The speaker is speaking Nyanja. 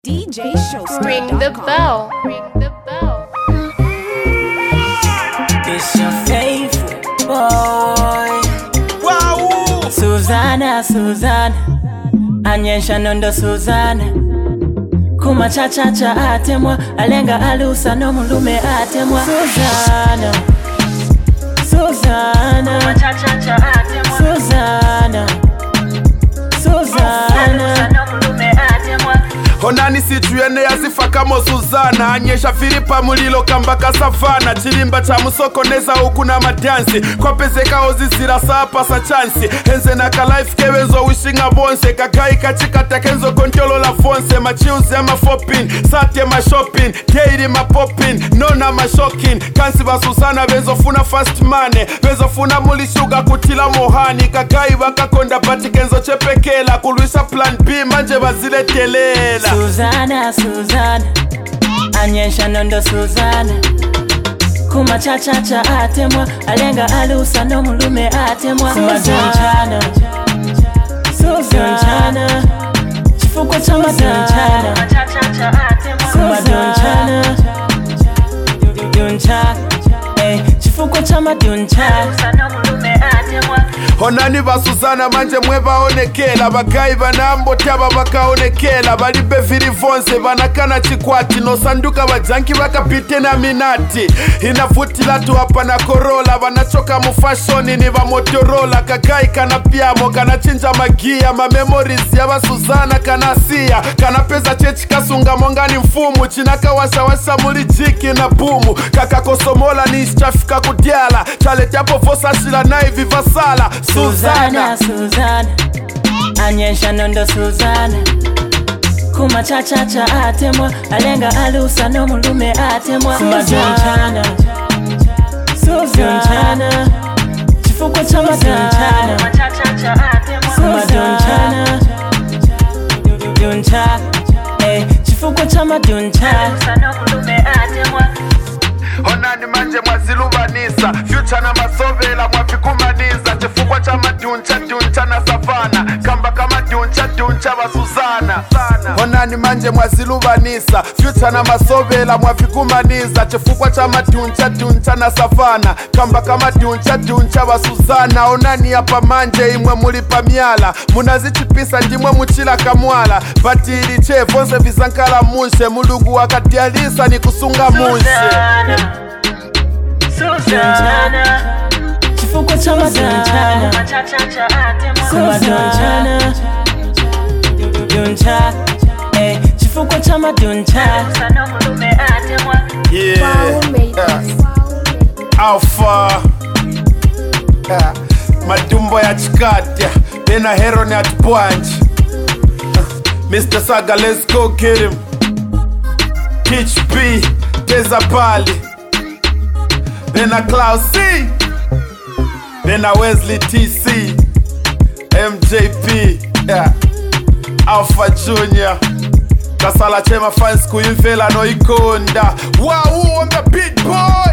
DJ Showstar. Ring the bell. Ring the bell. It's your favorite boy. Wow! Susanna, anyesha nondo Susanna. Kuma cha atemwa, alenga alusa no mulume atemwa. Susanna, Kuma cha atemwa. Susanna, no mulume atemwa. Honani situyene yazifakamo Suzana. Anyesha Filipa mulilo kambaka savana. Chilimba cha musokoneza ukuna madansi. Kwapezeka ozisira sapa sa chansi. Henze na ka life kewezo wishinga bonse. Kakai kachikata kenzo kontolo la fonse. Machiuzi ama fopin, sate ma shopping. Keiri ma popping, nona ma shocking. Kansi ba Suzana bezo funa fast money. Bezo funa muli sugar kutila mohani. Kakai wakakonda pati kenzo chepekela. Kuluisha plan B manje bazile telela. Susanna, anyesha nondo Susanna. Kuma cha atemwa, alenga alusa no mulume atemwa. Susanna, chifuko cha madunchana. Chifuko cha madunchana. Honani ba Suzana manje mwe baonekela. Bakai banambo tyaba bakaonekela. Balibe vilivonse banakana chikwati. No sanduka bajanki bakapite na minati. Inavutila tu hapa na Corolla. Banachoka mu fashion ni ba Motorola. Kakai kana piamo kana chinja magia. Ma memories ya ba Suzana kana sia. Kana peza chechi kasunga mongani mfumu. Chinaka washa muli jiki na bumu. Kaka kosomola ni ischafika kudiala. Chale tiapo vosa shila na hivi vasala. Susanna, anyesha nondo Susanna. Kuma cha atemwa, alenga alusa no mulume atemwa. Susanna, chifuko cha madunchana. Chifuko cha madunchana. Honani manje mwazilubanisa. Future na masovela mwafikumaniza. Chifukwa cha maduncha na savana. Kamba kama duncha wa Suzana. Honani manje mwazilubanisa. Future na masovela mwafikumaniza. Chifukwa cha maduncha na savana. Kamba kama duncha wa Suzana. Honani hapa manje imwe mulipa miala. Munazichipisa ndimwe muchila kamwala. Batili chefonse visankala mushe. Mulugu wakati alisa ni kusunga mushe. Susanna, chifuko cha madunchana. Chifuko cha madunchana. Yeah. Alpha. Madumbo ya chikatya. Then a heron at Punch. Mr. Saga, let's go get him. Pitch B, Teza Bali. Then a Klaus C. Then a Wesley TC. MJP. Yeah. Alpha Junior. Kasala Chema fans kuimfela no ikonda. Wow, on the beat boy.